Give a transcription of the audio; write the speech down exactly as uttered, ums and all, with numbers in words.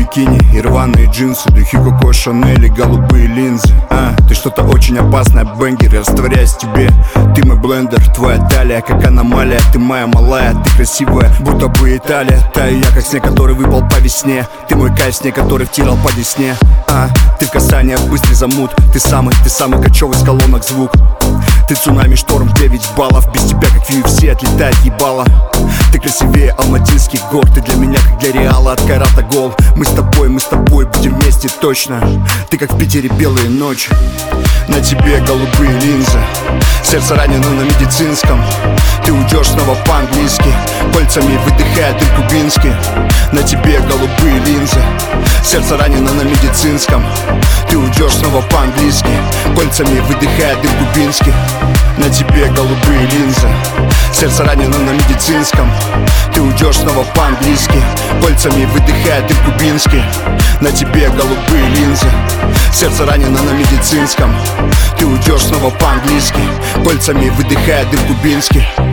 бикини и рваные джинсы, духи Коко Шанель и голубые линзы. А, ты что-то очень опасное, бенгер, я растворяюсь в тебе. Ты мой блендер, твоя талия как аномалия. Ты моя малая, ты красивая, будто бы Италия. Таю я, как снег, который выпал по весне. Ты мой кайф, снег, который втирал по десне. А, ты в касаниях быстрый замут. Ты самый, ты самый кочевый с колонок звук. Ты цунами, шторм, девять баллов. Без тебя, как в ю эф си, отлетает ебало. Ты красивее алматинских гор. Ты для меня, как для Реала, от Кайрата гол. Мы с тобой, мы с тобой будем вместе точно. Ты как в Питере белые ночи. На тебе голубые линзы. Сердце ранено на медицинском. Ты уйдешь снова по-английски. Пальцами выдыхая дым кубинский. На тебе голубые линзы. Сердце ранено на медицинском. Ты уйдешь снова по-английски. Пальцами выдыхая дым кубинский. На тебе голубые линзы. Сердце ранено на медицинском. Ты уйдешь снова по-английски. Пальцами выдыхая дым кубинский. На тебе голубые линзы. Сердце ранено на медицинском. Ты уйдешь снова по-английски. Пальцами выдыхая дым кубинский.